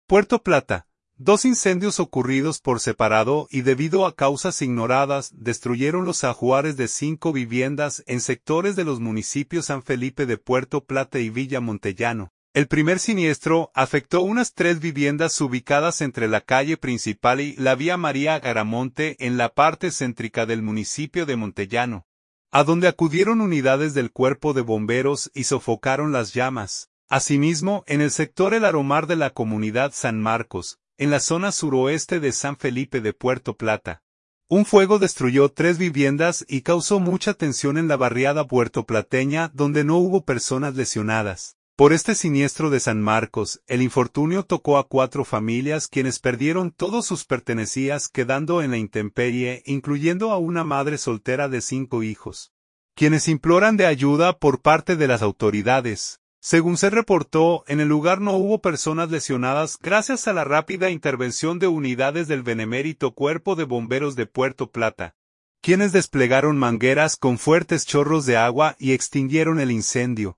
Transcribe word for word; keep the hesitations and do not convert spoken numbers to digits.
Puerto Plata. Dos incendios ocurridos por separado y debido a causas ignoradas destruyeron los ajuares de cinco viviendas en sectores de los municipios San Felipe de Puerto Plata y Villa Montellano. El primer siniestro afectó unas tres viviendas ubicadas entre la calle principal y la vía María Garamonte en la parte céntrica del municipio de Montellano, a donde acudieron unidades del Cuerpo de Bomberos y sofocaron las llamas. Asimismo, en el sector El Aromar de la comunidad San Marcos, en la zona suroeste de San Felipe de Puerto Plata, un fuego destruyó tres viviendas y causó mucha tensión en la barriada puertoplateña donde no hubo personas lesionadas. Por este siniestro de San Marcos, el infortunio tocó a cuatro familias quienes perdieron todos sus pertenencias quedando en la intemperie, incluyendo a una madre soltera de cinco hijos, quienes imploran de ayuda por parte de las autoridades. Según se reportó, en el lugar no hubo personas lesionadas gracias a la rápida intervención de unidades del benemérito Cuerpo de Bomberos de Puerto Plata, quienes desplegaron mangueras con fuertes chorros de agua y extinguieron el incendio.